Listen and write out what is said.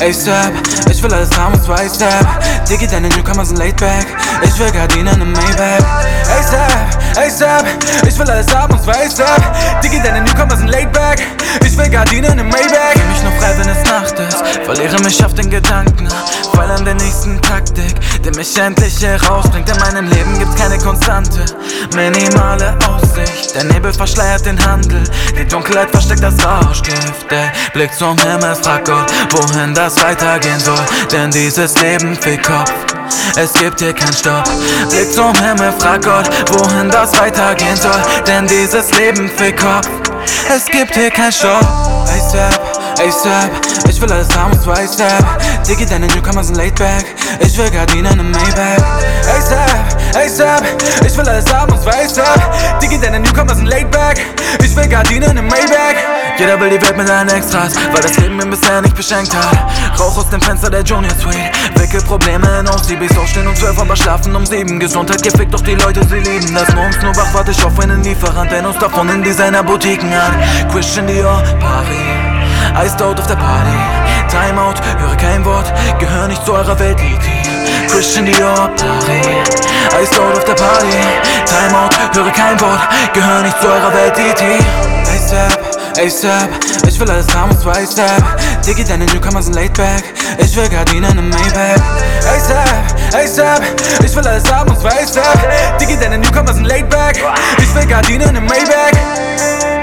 ASAP, ich will alles haben und zwei Step. Diggi, deine Newcomer sind laid back. Ich will Gardinen im Maybach. ASAP, ich will alles haben und zwei Step. Diggi, deine Newcomer sind laid back. Ich will Gardinen im Maybach. Fühl mich nur frei, wenn es Nacht ist. Verliere mich auf den Gedanken, weil an der nächsten Taktik, die mich endlich hier rausbringt. In meinem Leben gibt's keine Konstante, minimale Aussicht. Der Nebel verschleiert den Handel, die Dunkelheit versteckt das Rauschgift. Der Blick zum Himmel, fragt Gott, wohin das weitergehen soll. Denn dieses Leben fickt Kopf, es gibt hier keinen Stopp. Blick zum Himmel, fragt Gott, wohin das weitergehen soll. Denn dieses Leben fickt Kopf, es gibt hier keinen Stopp. ASAP, ich will alles haben und zwei Step. Diggi, deine Newcomer sind laid back. Ich will Gardinen im Maybach. ASAP, ich will alles haben und zwei Step. Diggi, deine Newcomer sind laid back. Ich will Gardinen im Maybach. Jeder will die Welt mit seinen Extras, weil das Leben ihn bisher nicht beschenkt hat. Rauch aus dem Fenster der Junior Suite, wecke Probleme in OCBs. Aufstehen um 12, aber schlafen um 7. Gesundheit gefickt, doch die Leute, sie lieben das. Morgens nur wach, warte ich auf einen Lieferant, der uns davon in Designer-Boutiquen hat. Christian Dior, Paris, Iced out auf der Party. Timeout, höre kein Wort, gehör nicht zu eurer Welt, E.T. Christian Dior, Paris, Iced out auf der Party. Timeout, höre kein Wort, gehör nicht zu eurer Welt, E.T. ASAP, ich will alles haben und zwei Step. Diggi, deine Newcomer sind laid back. Ich will Gardinen im Maybach. ASAP, ich will alles haben und zwei Step. Diggi, deine Newcomer sind laid back. Ich will Gardinen im Maybach.